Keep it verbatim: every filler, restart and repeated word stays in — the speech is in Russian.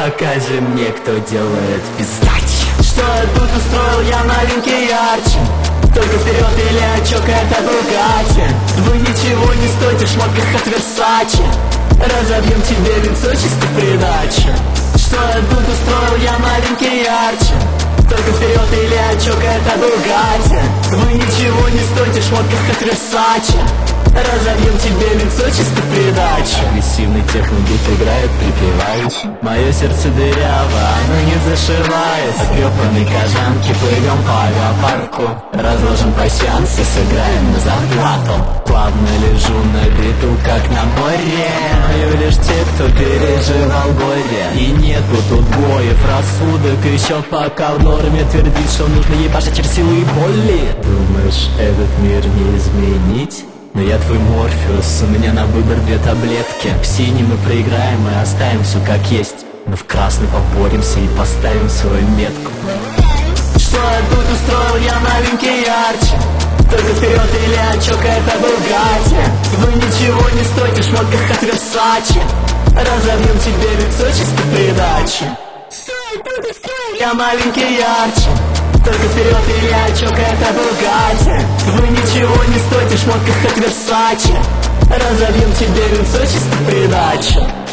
Покажи мне, кто делает пиздачи. Что я тут устроил, я маленький ярче. Только вперед или очок, это Бугатти. Вы ничего не стоите в шмотках от Версачи. Разобьем тебе лицо чисто в придаче. Что я тут устроил, я маленький ярче. Только вперед или очок, это Бугатти. Вы ничего не стоите в шмотках от Версачи. Разобьем тебе лицо чисто в придаче. Агрессивный технобит играет припеваючи. Мое сердце дыряво, оно не зашивает. Потрепанной кожанки плывем по авиапарку. Разложим пасьянс и сыграем на зарплату. Плавно лежу на биту, как на море. Мою лишь те, кто переживал горе. И нету тут боев, рассудок еще пока в норме. Твердит, что нужно ебашить через силу и боли. Думаешь, этот мир не изменить? Но я твой Морфеус, у меня на выбор две таблетки. В синий мы проиграем и оставим все как есть. Но в красный поборемся и поставим свою метку. Что я тут устроил, я маленький ярче. Только вперед или очок, это Бугатти. Вы ничего не стоите в шмотках от Версачи. Разобьем тебе лицо чисто в придаче. Что я тут устроил, я маленький ярче. Только вперед или очок, это Бугатти. Вы ничего не стоите в шмотках от Версачи. Разобьем тебе лицо чисто в придаче.